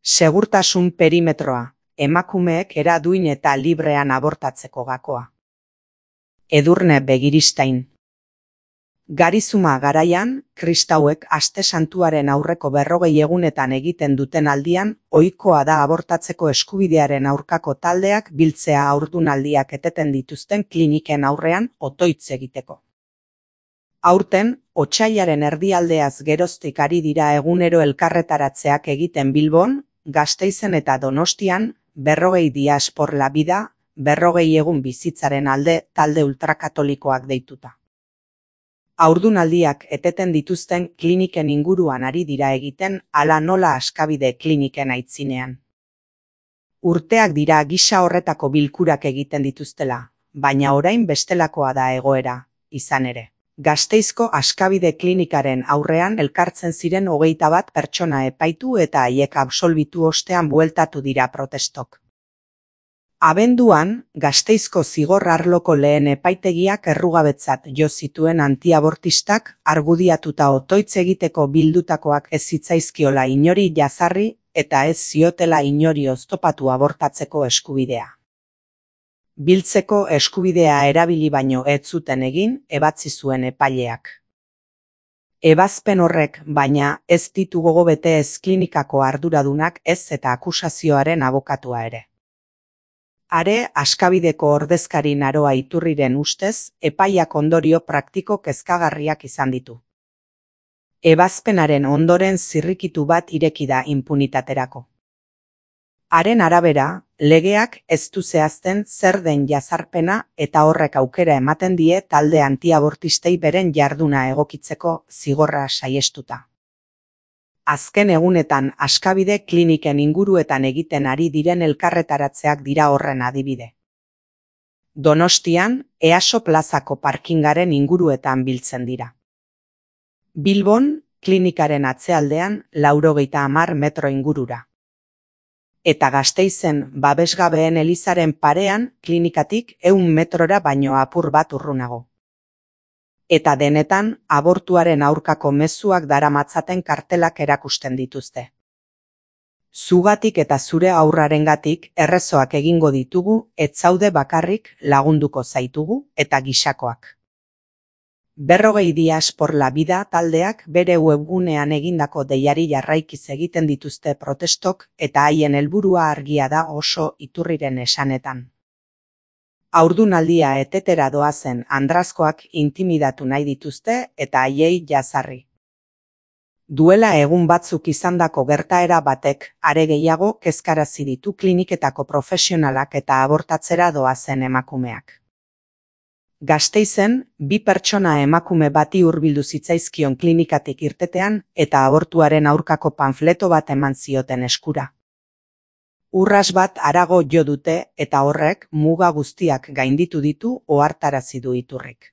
Segurtasun perimetroa, emakumeek era duin eta librean abortatzeko gakoa. Edurne Begiristain. Garizuma garaian, kristauek aste santuaren aurreko 40 egunetan egiten duten aldian, ohikoa da abortatzeko eskubidearen aurkako taldeak biltzea haurdunaldiak eteten dituzten kliniken aurrean otoitz egiteko. Aurten, otsailaren erdialdeaz geroztik ari dira egunero elkarretaratzeak egiten Bilbon, Gasteizen eta Donostian, 40 días por la vida, 40 egun bizitzaren alde talde ultrakatolikoak deituta. Haurdunaldiak eteten dituzten kliniken inguruan ari dira egiten hala nola Askabide kliniken aitzinean. Urteak dira gisa horretako bilkurak egiten dituztela, baina orain bestelakoa da egoera, izan ere. Gasteizko Askabide klinikaren aurrean elkartzen ziren 21 pertsona epaitu eta haiek absolbitu ostean bueltatu dira protestok. Abenduan, Gasteizko zigor arloko lehen epaitegiak errugabetzat jo zituen antiabortistak argudiatuta otoitz egiteko bildutakoak ez zitzaizkiola inori jazarri eta ez ziotela inori oztopatu abortatzeko eskubidea. Biltzeko eskubidea erabili baino ez zuten egin, ebatzi zuen epaileak. Ebazpen horrek, baina, ez ditu gogobete ez klinikako arduradunak ez eta akusazioaren abokatua ere. Are, Askabideko ordezkari Naroa Iturriren ustez, epaiak ondorio praktiko kezkagarriak izan ditu. Ebazpenaren ondoren zirrikitu bat ireki da inpunitaterako. Haren arabera, legeak ez du zehazten zer den jazarpena eta horrek aukera ematen die talde antiabortistei beren jarduna egokitzeko zigorra saiestuta. Azken egunetan Askabide kliniken inguruetan egiten ari diren elkarretaratzeak dira horren adibide. Donostian, EASO plazako parkingaren inguruetan biltzen dira. Bilbon, klinikaren atzealdean 90 metro ingurura. Eta Gasteizen babesgabeen elizaren parean klinikatik 100 metrora baino apur bat urrunago. Eta denetan, abortuaren aurkako mezuak daramatzaten kartelak erakusten dituzte. Zugatik eta zure haurrarengatik errezoak egingo ditugu, ez zaude bakarrik lagunduko zaitugu eta gisakoak. 40 días por la vida taldeak bere webgunean egindako deiari jarraikiz egiten dituzte protestok eta haien helburua argia da oso Iturriren esanetan. Haurdunaldia etetera doazen andrazkoak intimidatu nahi dituzte eta haiei jazarri. Duela egun batzuk izandako gertaera batek are gehiago kezkarazi ditu kliniketako profesionalak eta abortatzera doazen emakumeak. Gasteizen, 2 pertsona emakume bati hurbildu zitzaizkion klinikatik irtetean eta abortuaren aurkako panfleto bat eman zioten eskura. Urras bat harago jo dute eta horrek muga guztiak gainditu ditu ohartarazi du Iturrik.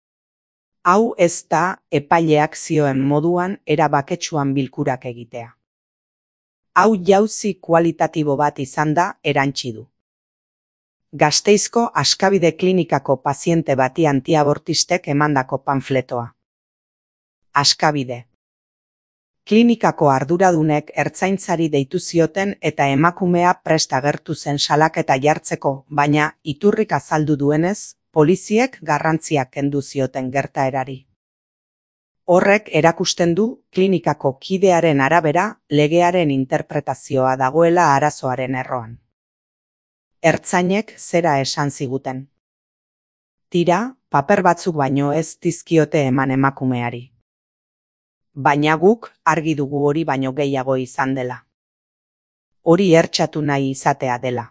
Hau ez da epaileak zioen moduan era baketsuan bilkurak egitea. Hau jauzi kualitatibo bat izan da erantsi du. Gasteizko Askabide klinikako paziente bati antiabortistek emandako panfletoa. Askabide. Klinikako arduradunek ertzaintzari deitu zioten eta emakumea prest agertu zen salaketa jartzeko, baina Iturrik azaldu duenez, poliziek garrantziak kendu zioten gertaerari. Horrek erakusten du klinikako kidearen arabera legearen interpretazioa dagoela arazoaren erroan. Ertzainek zera esan ziguten. Tira, paper batzuk baino ez dizkiote eman emakumeari. Baina guk argi dugu hori baino gehiago izan dela. Hori ertxatu nahi izatea dela.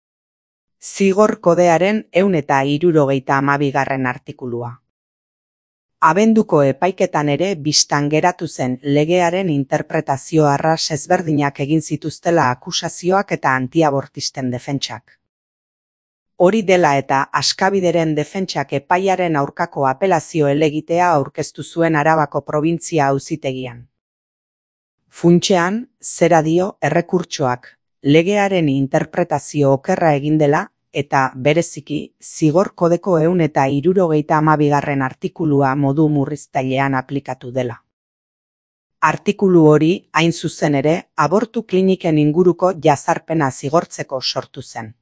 Zigor kodearen 162. artikulua. Abenduko epaiketan ere bistan geratu zen legearen interpretazio arras ezberdinak egin zituztela akusazioak eta antiabortisten defentsak. Hori dela eta Askabideren defentsak epaiaren aurkako apelazio helegitea aurkeztu zuen Arabako probintzia auzitegian. Funtsean, zera dio errekurtsoak, legearen interpretazio okerra egin dela eta bereziki zigor kodeko 162. artikulua modu murriztailean aplikatu dela. Artikulu hori, hain zuzen ere, abortu kliniken inguruko jazarpena zigortzeko sortu zen.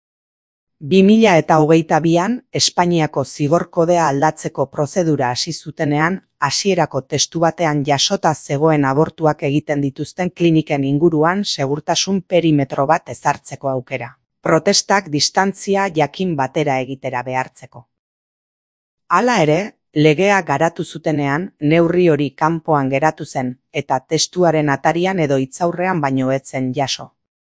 2022an, Espainiako zigor kodea aldatzeko prozedura hasi zutenean, hasierako testu batean jasota zegoen abortuak egiten dituzten kliniken inguruan segurtasun perimetro bat ezartzeko aukera. Protestak distantzia jakin batera egitera behartzeko. Hala ere, legea garatu zutenean, neurri hori kanpoan geratu zen, eta testuaren atarian edo hitzaurrean baino ez zen jaso.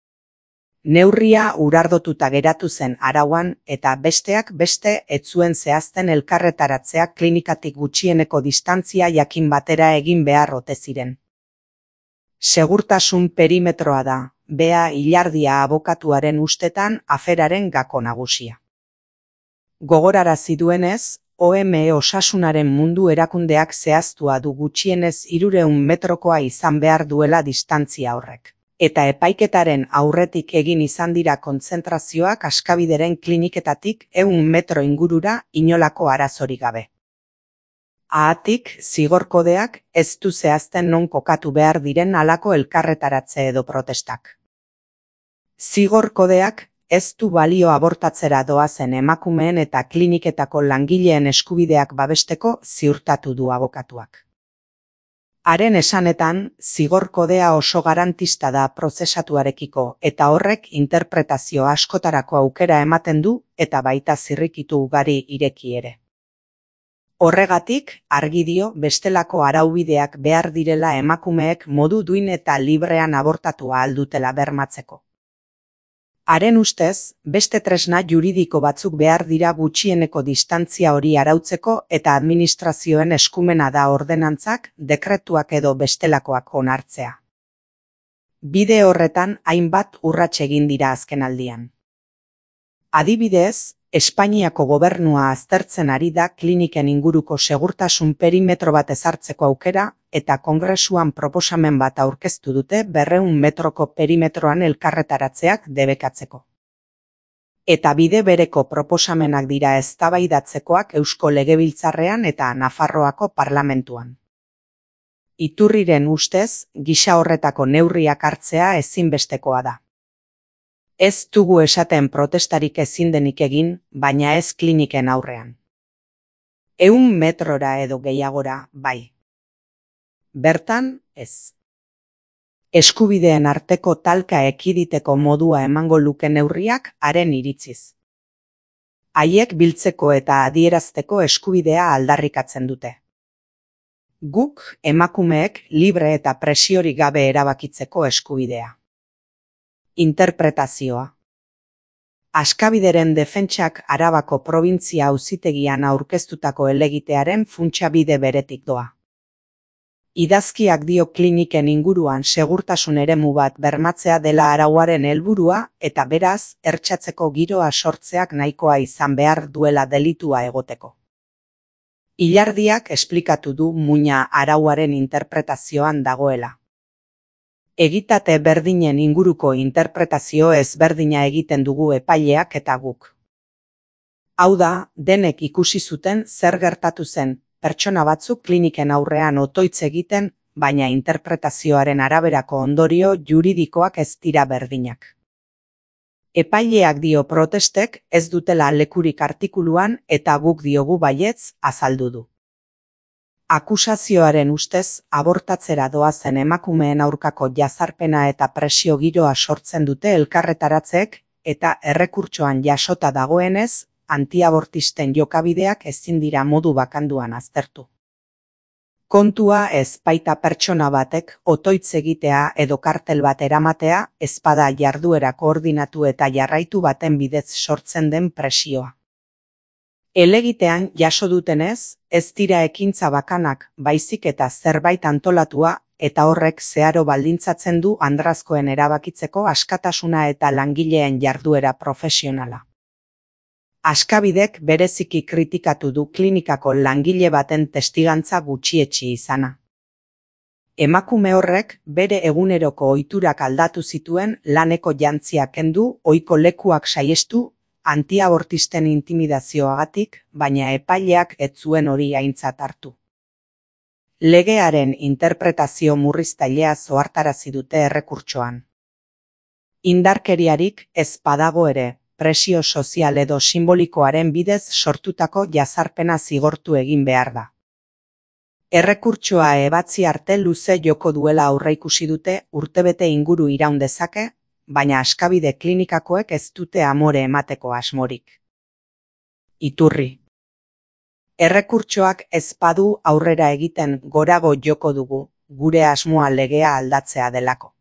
Neurria urardotuta geratu zen arauan eta besteak beste ez zuen zehazten elkarretaratzea klinikatik gutxieneko distantzia jakin batera egin behar ote ziren. Segurtasun perimetroa da, Bea Ilardia abokatuaren ustetan aferaren gako nagusia. Gogorarazi duenez, OME Osasunaren Mundu Erakundeak zehaztua du gutxienez 300 metrokoa izan behar duela distantzia horrek. Eta epaiketaren aurretik egin izan dira kontzentrazioak Askabideren kliniketatik 100 metro ingurura inolako arazorik gabe. Haatik, zigor kodeak ez du zehazten non kokatu behar diren halako elkarretaratze edo protestak. Zigor kodeak ez du balio abortatzera doazen emakumeen eta kliniketako langileen eskubideak babesteko ziurtatu du abokatuak. Haren esanetan, zigor kodea oso garantista da prozesatuarekiko eta horrek interpretazio askotarako aukera ematen du eta baita zirrikitu ugari ireki ere. Horregatik, argi dio bestelako araubideak behar direla emakumeek modu duin eta librean abortatu ahal dutela bermatzeko. Haren ustez, beste tresna juridiko batzuk behar dira gutxieneko distantzia hori arautzeko eta administrazioen eskumena da ordenantzak, dekretuak edo bestelakoak onartzea. Bide horretan hainbat urrats egin dira azkenaldian. Adibidez, Espainiako gobernua aztertzen ari da kliniken inguruko segurtasun perimetro bat ezartzeko aukera eta Kongresuan proposamen bat aurkeztu dute 200 metroko perimetroan elkarretaratzeak debekatzeko. Eta bide bereko proposamenak dira eztabaidatzekoak Eusko Legebiltzarrean eta Nafarroako parlamentuan. Iturriren ustez, gisa horretako neurriak hartzea ezinbestekoa da. Ez dugu esaten protestarik ezin denik egin, baina ez kliniken aurrean. 100 metrora edo gehiagora, bai. Bertan, ez. Eskubideen arteko talka ekiditeko modua emango luke neurriak haren iritziz. Haiek biltzeko eta adierazteko eskubidea aldarrikatzen dute. Guk, emakumeek, libre eta presiorik gabe erabakitzeko eskubidea. Interpretazioa. Askabideren defentsak Arabako probintzia auzitegian aurkeztutako helegitearen funtsabide beretik doa. Idazkiak dio kliniken inguruan segurtasun eremu bat bermatzea dela arauaren helburua eta beraz, hertsatzeko giroa sortzeak nahikoa izan behar duela delitua egoteko. Ilardiak esplikatu du muina arauaren interpretazioan dagoela. Egitate berdinen inguruko interpretazio ezberdina egiten dugu epaileak eta guk. Hau da, denek ikusi zuten zer gertatu zen, pertsona batzuk kliniken aurrean otoitz egiten, baina interpretazioaren araberako ondorio juridikoak ez dira berdinak. Epaileak dio protestek ez dutela lekurik artikuluan eta guk diogu baietz azaldu du. Akusazioaren ustez, abortatzera doazen emakumeen aurkako jazarpena eta presio giroa sortzen dute elkarretaratzeek eta errekurtsoan jasota dagoenez, antiabortisten jokabideak ezin dira modu bakanduan aztertu. Kontua ez baita pertsona batek otoitz egitea edo kartel bat eramatea ezpada jarduera koordinatu eta jarraitu baten bidez sortzen den presioa. Helegitean jaso dutenez, ez dira ekintza bakanak, baizik eta zerbait antolatua, eta horrek zeharo baldintzatzen du andrazkoen erabakitzeko askatasuna eta langileen jarduera profesionala. Askabidek bereziki kritikatu du klinikako langile baten testigantza gutxietsi izana. Emakume horrek bere eguneroko ohiturak aldatu zituen laneko jantziak kendu, ohiko lekuak saihestu, antiabortisten intimidazioagatik, baina epaileak ez zuen hori aintzat hartu. Legearen interpretazio murriztailea ohartarazi dute errekurtsoan. Indarkeriarik ez badago ere, presio sozial edo simbolikoaren bidez sortutako jazarpena zigortu egin behar da. Errekurtsoa ebatzi arte luze joko duela aurreikusi dute urtebete inguru iraun dezake, baina Askabide klinikakoek ez dute amore emateko asmorik. Iturri. Errekurtsoak ez badu aurrera egiten gorago joko dugu, gure asmoa legea aldatzea delako.